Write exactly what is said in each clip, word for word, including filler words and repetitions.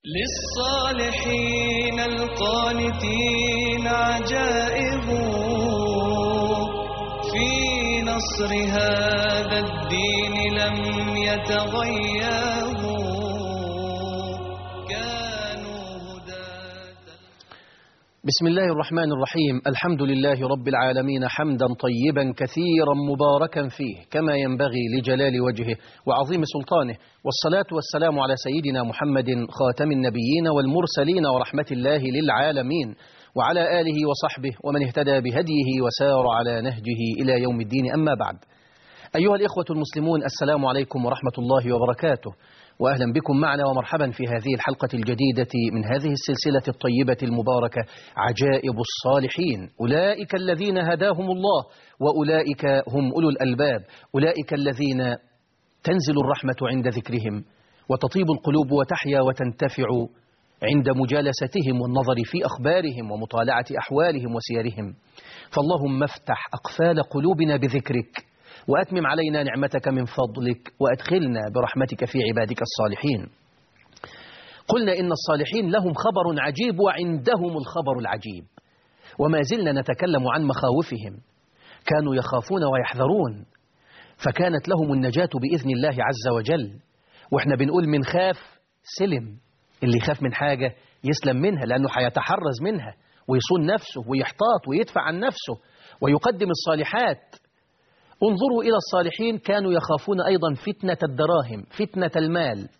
للصالحين القانتين عجائب في نصر هذا الدين لم يتغيروا كانوا هداة. بسم الله الرحمن الرحيم. الحمد لله رب العالمين حمدا طيبا كثيرا مباركا فيه كما ينبغي لجلال وجهه وعظيم سلطانه، والصلاة والسلام على سيدنا محمد خاتم النبيين والمرسلين ورحمة الله للعالمين، وعلى آله وصحبه ومن اهتدى بهديه وسار على نهجه إلى يوم الدين. أما بعد، أيها الإخوة المسلمون، السلام عليكم ورحمة الله وبركاته، وأهلا بكم معنا ومرحبا في هذه الحلقة الجديدة من هذه السلسلة الطيبة المباركة عجائب الصالحين. أولئك الذين هداهم الله وأولئك هم أولو الألباب، أولئك الذين تنزل الرحمة عند ذكرهم وتطيب القلوب وتحيا وتنتفع عند مجالستهم والنظر في أخبارهم ومطالعة أحوالهم وسيرهم. فاللهم افتح أقفال قلوبنا بذكرك، وأتمم علينا نعمتك من فضلك، وأدخلنا برحمتك في عبادك الصالحين. قلنا إن الصالحين لهم خبر عجيب وعندهم الخبر العجيب، وما زلنا نتكلم عن مخاوفهم. كانوا يخافون ويحذرون، فكانت لهم النجاة بإذن الله عز وجل. وإحنا بنقول من خاف سلم، اللي يخاف من حاجة يسلم منها، لأنه هيتحرز منها ويصون نفسه ويحتاط ويدفع عن نفسه ويقدم الصالحات. انظروا إلى الصالحين، كانوا يخافون أيضا فتنة الدراهم، فتنة المال،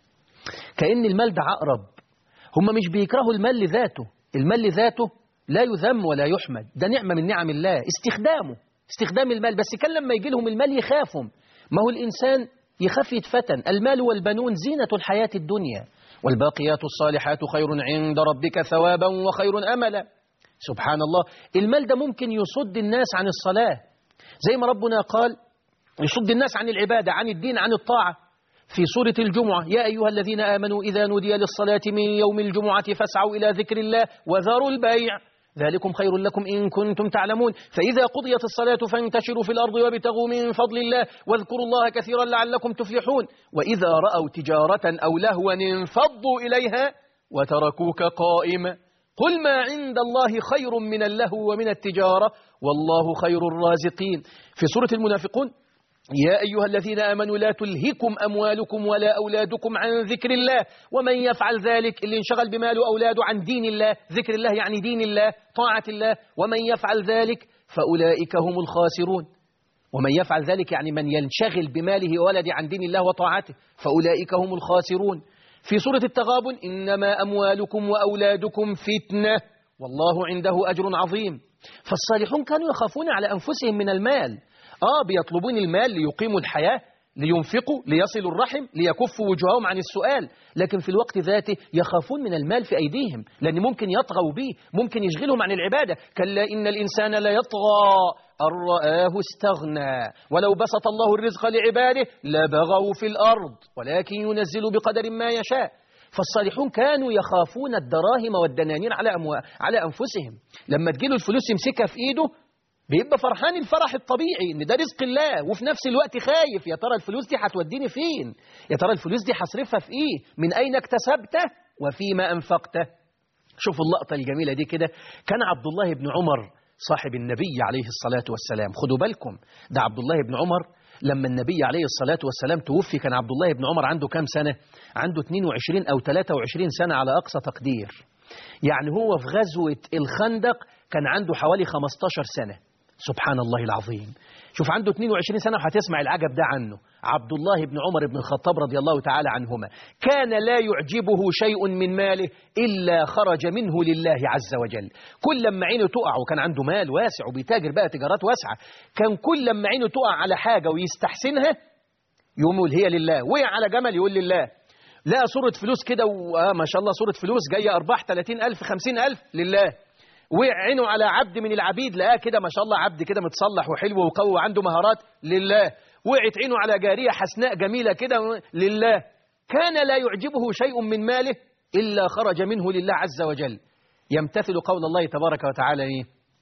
كأن المال ده عقرب. هم مش بيكرهوا المال لذاته، المال لذاته لا يذم ولا يحمد، ده نعمة من نعم الله، استخدامه استخدام المال. بس كان لما يجي لهم المال يخافهم. ما هو الإنسان يخاف يتفتن. المال والبنون زينة الحياة الدنيا، والباقيات الصالحات خير عند ربك ثوابا وخير أملا. سبحان الله، المال ده ممكن يصد الناس عن الصلاة، زي ما ربنا قال يصد الناس عن العبادة، عن الدين، عن الطاعة في سورة الجمعة: يا أيها الذين آمنوا إذا نودي للصلاة من يوم الجمعة فاسعوا إلى ذكر الله وذروا البيع ذلكم خير لكم إن كنتم تعلمون. فإذا قضيت الصلاة فانتشروا في الأرض وابتغوا من فضل الله واذكروا الله كثيرا لعلكم تفلحون. وإذا رأوا تجارة أو لهوا انفضوا إليها وتركوك قائما قل ما عند الله خير من اللهو ومن التجارة والله خير الرازقين. في سورة المنافقون: يا أيها الذين آمنوا لا تلهكم أموالكم ولا أولادكم عن ذكر الله ومن يفعل ذلك، اللي انشغل بماله أولاده عن دين الله، ذكر الله يعني دين الله، طاعة الله، ومن يفعل ذلك فأولئك هم الخاسرون. ومن يفعل ذلك يعني من ينشغل بماله وولده عن دين الله وطاعته، فأولئك هم الخاسرون. في سورة التغابن: إنما أموالكم وأولادكم فتنة والله عنده أجر عظيم. فالصالحون كانوا يخافون على أنفسهم من المال. آه بيطلبون المال ليقيموا الحياة، لينفقوا، ليصلوا الرحم، ليكفوا وجوههم عن السؤال، لكن في الوقت ذاته يخافون من المال في أيديهم، لأن ممكن يطغوا به، ممكن يشغلهم عن العبادة. كلا إن الإنسان ليطغى أن رآه استغنى ولو بسط الله الرزق لعباده لبغوا في الأرض ولكن ينزل بقدر ما يشاء. فالصالحون كانوا يخافون الدراهم والدنانير على أموال على أنفسهم. لما تجيله الفلوس يمسكها في إيده بيبقى فرحان الفرح الطبيعي إن ده رزق الله، وفي نفس الوقت خايف: يا ترى الفلوس دي هتوديني فين؟ يا ترى الفلوس دي هصرفها في إيه؟ من أين اكتسبته وفيما أنفقته؟ شوفوا اللقطة الجميلة دي كده. كان عبد الله بن عمر صاحب النبي عليه الصلاة والسلام، خدوا بالكم، ده عبد الله بن عمر لما النبي عليه الصلاة والسلام توفي كان عبد الله بن عمر عنده كام سنة؟ عنده اثنين وعشرين أو ثلاثة وعشرين سنة على أقصى تقدير. يعني هو في غزوة الخندق كان عنده حوالي خمسة عشر سنة. سبحان الله العظيم. شوف، عنده اثنين وعشرين سنة وهتسمع العجب ده عنه. عبد الله بن عمر بن الخطاب رضي الله تعالى عنهما كان لا يعجبه شيء من ماله إلا خرج منه لله عز وجل. كل لما عينه تقع، وكان عنده مال واسع وبيتاجر بقى تجارات واسعة، كان كل لما عينه تقع على حاجة ويستحسنها يقوم يقول هي لله. وقع على جمل يقول لله. لقى صورة فلوس كده وما شاء الله صورة فلوس جاية أرباح ثلاثين ألف خمسين ألف لله. وقع عينه على عبد من العبيد، لقاه كده ما شاء الله عبد كده متصلح وحلو وقوي وعنده مهارات لله. وقعت عينه على جارية حسناء جميلة كده لله. كان لا يعجبه شيء من ماله إلا خرج منه لله عز وجل. يمتثل قول الله تبارك وتعالى: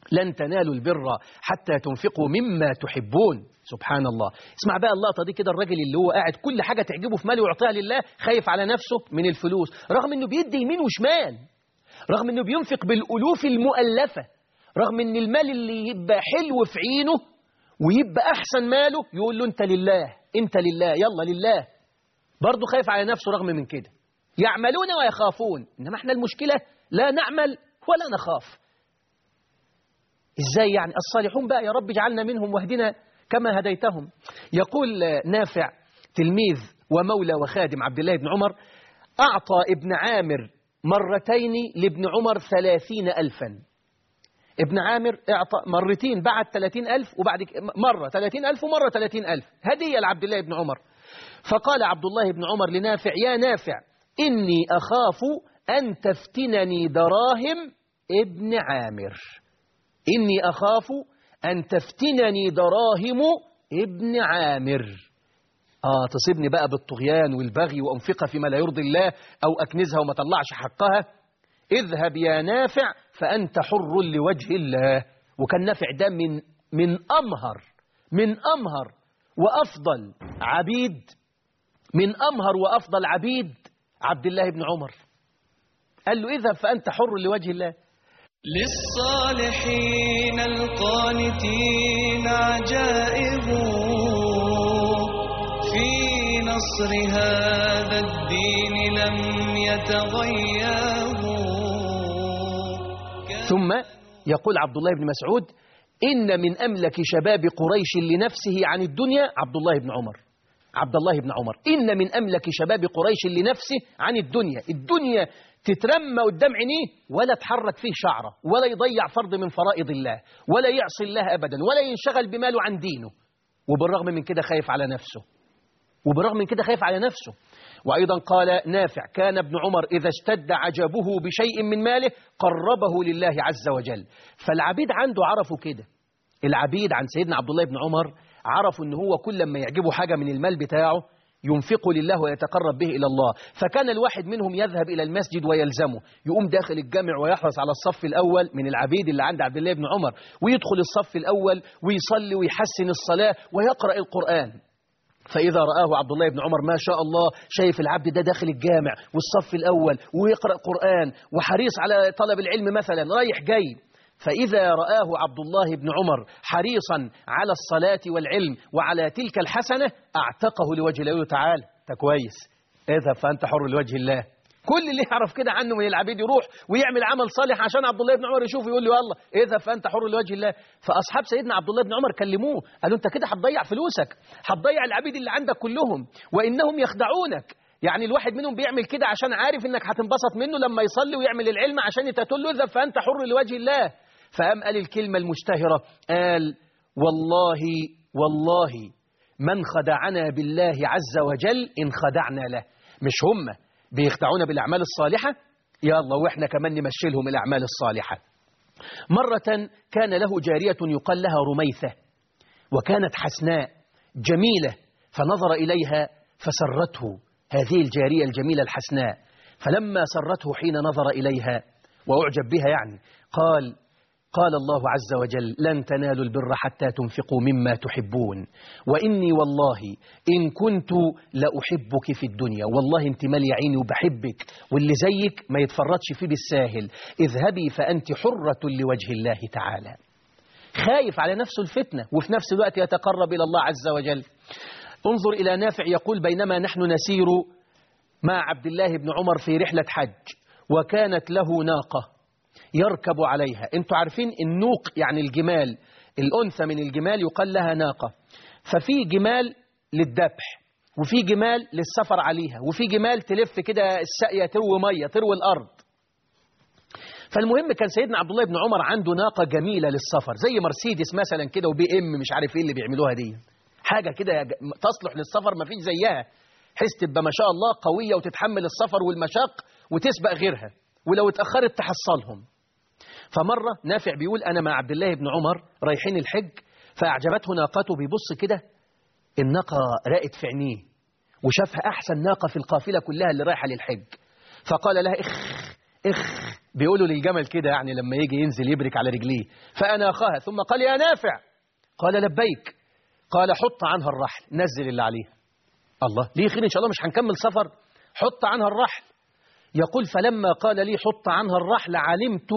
لن تنالوا البر حتى تنفقوا مما تحبون. سبحان الله. اسمع بقى اللقطة دي كده، الراجل اللي هو قاعد كل حاجة تعجبه في ماله يعطيها لله، خايف على نفسه من الفلوس، رغم انه بيدي يمين وشمال، رغم انه بينفق بالألوف المؤلفة، رغم ان المال اللي يبقى حلو في عينه ويبقى أحسن ماله يقول له انت لله، انت لله، يلا لله. برضه خايف على نفسه رغم من كده. يعملون ويخافون، إنما احنا المشكلة لا نعمل ولا نخاف. إزاي يعني؟ الصالحون بقى يا رب اجعلنا منهم واهدنا كما هديتهم. يقول نافع تلميذ ومولى وخادم عبد الله بن عمر: أعطى ابن عامر مرتين لابن عمر ثلاثين ألفا. ابن عامر اعطى مرتين، بعد ثلاثين ألف وبعد مرة ثلاثين ألف ومرة ثلاثين ألف هدية لعبد الله بن عمر. فقال عبد الله بن عمر لنافع: يا نافع، إني أخاف أن تفتنني دراهم ابن عامر، إني أخاف أن تفتنني دراهم ابن عامر. آه تصيبني بقى بالطغيان والبغي وأنفقها فيما لا يرضي الله، أو أكنزها وما طلعش حقها. اذهب يا نافع فأنت حر لوجه الله. وكان نافع ده من من أمهر من أمهر وأفضل عبيد من أمهر وأفضل عبيد عبد الله بن عمر. قال له اذهب فأنت حر لوجه الله. للصالحين القانتين عجائب في نصر هذا الدين لم يتغيب. ثم يقول عبد الله بن مسعود: إن من أملك شباب قريش لنفسه عن الدنيا عبد الله بن عمر. عبد الله بن عمر إن من أملك شباب قريش لنفسه عن الدنيا، الدنيا تترمى قدام عينيه ولا تحرك فيه شعرة، ولا يضيع فرض من فرائض الله، ولا يعصي الله أبدا، ولا ينشغل بماله عن دينه. وبالرغم من كده خايف على نفسه، وبالرغم من كده خايف على نفسه. وأيضا قال نافع: كان ابن عمر إذا اشتد عجبه بشيء من ماله قربه لله عز وجل. فالعبيد عنده عرفوا كده، العبيد عن سيدنا عبد الله بن عمر عرفوا ان هو كل ما يعجبه حاجة من المال بتاعه ينفقه لله ويتقرب به إلى الله. فكان الواحد منهم يذهب إلى المسجد ويلزمه، يقوم داخل الجامع ويحرص على الصف الأول من العبيد اللي عند عبد الله بن عمر، ويدخل الصف الأول ويصلي ويحسن الصلاة ويقرأ القرآن. فإذا رآه عبد الله بن عمر ما شاء الله، شايف العبد ده داخل الجامع والصف الأول ويقرأ قرآن وحريص على طلب العلم مثلا رايح جاي، فإذا رآه عبد الله بن عمر حريصا على الصلاة والعلم وعلى تلك الحسنة أعتقه لوجه الله تعالى. ده كويس، اذهب فأنت حر لوجه الله. كل اللي يعرف كده عنه من العبيد يروح ويعمل عمل صالح عشان عبد الله بن عمر يشوفه يقول له يلا اذهب فأنت حر لوجه الله. فأصحاب سيدنا عبد الله بن عمر كلموه قالوا: أنت كده هتضيع فلوسك، هتضيع العبيد اللي عندك كلهم، وإنهم يخدعونك. يعني الواحد منهم بيعمل كده عشان عارف إنك هتنبسط منه لما يصلي ويعمل العلم، عشان انت تقول له اذهب فأنت حر لوجه الله. فقام قال الكلمة المشتهرة، قال: والله والله من خدعنا بالله عز وجل إن خدعنا له. مش هم بيخدعونا بالأعمال الصالحة؟ يلا وإحنا كمان نمشي لهم الأعمال الصالحة. مرة كان له جارية يقال لها رميثة، وكانت حسناء جميلة، فنظر إليها فسرته هذه الجارية الجميلة الحسناء. فلما سرته حين نظر إليها وأعجب بها يعني قال قال الله عز وجل: لن تنالوا البر حتى تنفقوا مما تحبون، وإني والله إن كنت لأحبك في الدنيا، والله انت مالي عيني وبحبك، واللي زيك ما يتفرطش فيه بالساهل، اذهبي فأنت حرة لوجه الله تعالى. خايف على نفسه الفتنة وفي نفس الوقت يتقرب إلى الله عز وجل. انظر إلى نافع يقول: بينما نحن نسير مع عبد الله بن عمر في رحلة حج، وكانت له ناقة يركب عليها. انتوا عارفين النوق يعني الجمال، الأنثى من الجمال يقال لها ناقة. ففي جمال للذبح، وفي جمال للسفر عليها، وفي جمال تلف كده الساقية تروي مية تروي الأرض. فالمهم كان سيدنا عبد الله بن عمر عنده ناقة جميلة للسفر زي مرسيدس مثلا كده وبي ام مش عارف ايه اللي بيعملوها دي، حاجة كده تصلح للسفر ما فيش زيها، حيث تبقى ما شاء الله قوية وتتحمل السفر والمشاق وتسبق غيرها، ولو اتأخرت تحصلهم. فمرة نافع بيقول: أنا مع عبد الله بن عمر رايحين الحج، فأعجبته ناقته، بيبص كده الناقة رأت في عينيه وشافها أحسن ناقة في القافلة كلها اللي رايحة للحج، فقال لها: إخ إخ بيقولوا للجمل كده يعني لما يجي ينزل يبرك على رجليه. فأناخها ثم قال يا نافع، قال لبيك، قال حط عنها الرحل، نزل اللي عليها. الله، ليه خير إن شاء الله مش هنكمل سفر، حط عنها الرحل. يقول فلما قال لي حط عنها الرحل علمت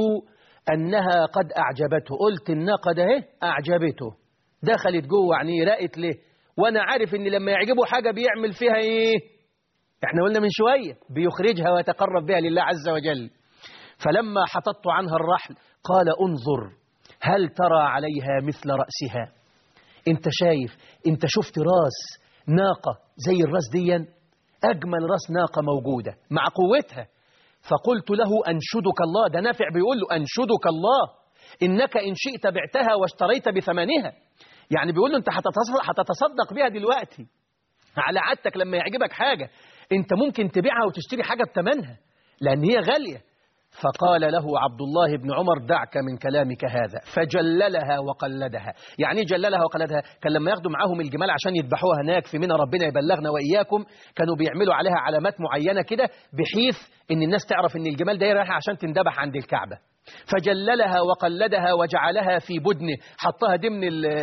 أنها قد أعجبته، قلت الناقة ده اهي أعجبته، دخلت جوه عينيه رقت له، وأنا عارف إن لما يعجبه حاجة بيعمل فيها إيه؟ إحنا قلنا من شوية بيخرجها ويتقرب بها لله عز وجل. فلما حطت عنها الرحل قال انظر هل ترى عليها مثل رأسها؟ أنت شايف، أنت شفت راس ناقة زي الراس دي؟ أجمل راس ناقة موجودة مع قوتها. فقلت له أنشدك الله، ده نافع بيقول له أنشدك الله إنك إن شئت بعتها واشتريت بثمنها. يعني بيقول له أنت هتتصدق بها دلوقتي على عادتك، لما يعجبك حاجة أنت ممكن تبيعها وتشتري حاجة بثمنها لأن هي غالية. فقال له عبد الله بن عمر دعك من كلامك هذا، فجللها وقلدها. يعني جللها وقلدها، كان لما ياخدوا معاهم الجمال عشان يذبحوها هناك في منى، ربنا يبلغنا وإياكم، كانوا بيعملوا عليها علامات معينة كده بحيث ان الناس تعرف ان الجمال ده رايحة عشان تندبح عند الكعبة. فجللها وقلدها وجعلها في بدنه، حطها ضمن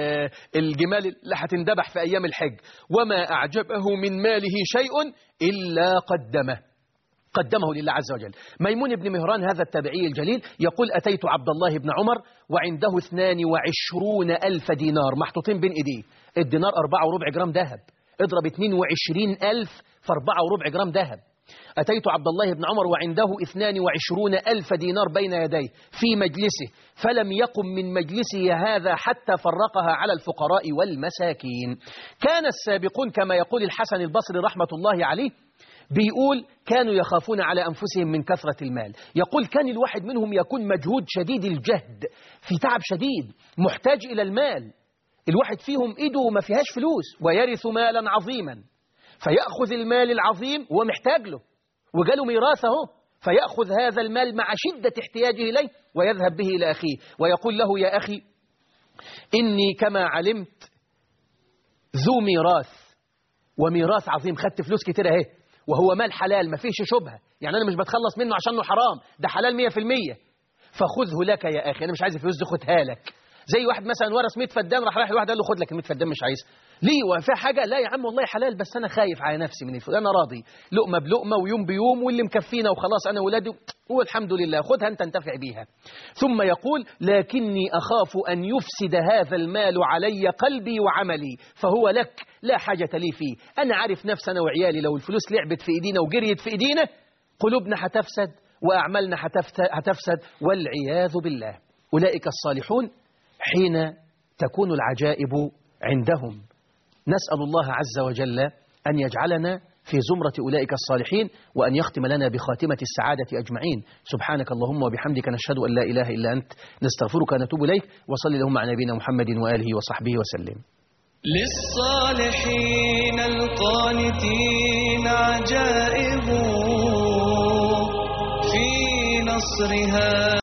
الجمال اللي هتندبح في أيام الحج. وما أعجبه من ماله شيء إلا قدمه قدمه لله عز وجل. ميمون بن مهران هذا التابعي الجليل يقول أتيت عبد الله بن عمر وعنده اثنان وعشرون ألف دينار محطوطين بين إيديه. الدينار أربعة وربع جرام ذهب، اضرب اثنين وعشرين ألف في أربعة وربع جرام ذهب. أتيت عبد الله بن عمر وعنده اثنان وعشرون ألف دينار بين يديه في مجلسه، فلم يقم من مجلسه هذا حتى فرقها على الفقراء والمساكين. كان السابقون كما يقول الحسن البصري رحمة الله عليه، بيقول كانوا يخافون على أنفسهم من كثرة المال. يقول كان الواحد منهم يكون مجهود شديد الجهد في تعب شديد محتاج إلى المال، الواحد فيهم إيده ما فيهاش فلوس ويرث مالا عظيما، فيأخذ المال العظيم ومحتاج له وجاله ميراثه، فيأخذ هذا المال مع شدة احتياجه إليه ويذهب به إلى أخيه ويقول له يا أخي إني كما علمت ذو ميراث، وميراث عظيم، خدت فلوس كتير اهي، وهو مال حلال ما فيش شبهة، يعني أنا مش بتخلص منه عشانه حرام، ده حلال مية في المية، فخذه لك يا أخي، أنا مش عايز الفلوس دي خدها لك. زي واحد مثلا ورث مية فدان، راح رايح لواحد قال له خد لك ال مية فدان، مش عايز ليه وفي حاجة؟ لا يا عم والله حلال، بس أنا خايف على نفسي من الفلوس، أنا راضي لقمة بلقمة ويوم بيوم واللي مكفينا وخلاص أنا ولادي والحمد لله، خدها أنت انتفع بيها. ثم يقول لكني أخاف أن يفسد هذا المال علي قلبي وعملي، فهو لك لا حاجة لي فيه، أنا عارف نفسي أنا وعيالي لو الفلوس لعبت في إيدينا وجريت في إيدينا قلوبنا هتفسد وأعمالنا هتفسد والعياذ بالله. أولئك الصالحون حين تكون العجائب عندهم. نسأل الله عز وجل أن يجعلنا في زمرة أولئك الصالحين، وأن يختم لنا بخاتمة السعادة أجمعين. سبحانك اللهم وبحمدك، نشهد أن لا إله إلا أنت، نستغفرك ونتوب إليك، وصل اللهم على نبينا محمد وآله وصحبه وسلم. للصالحين القانتين عجائب في نصرها.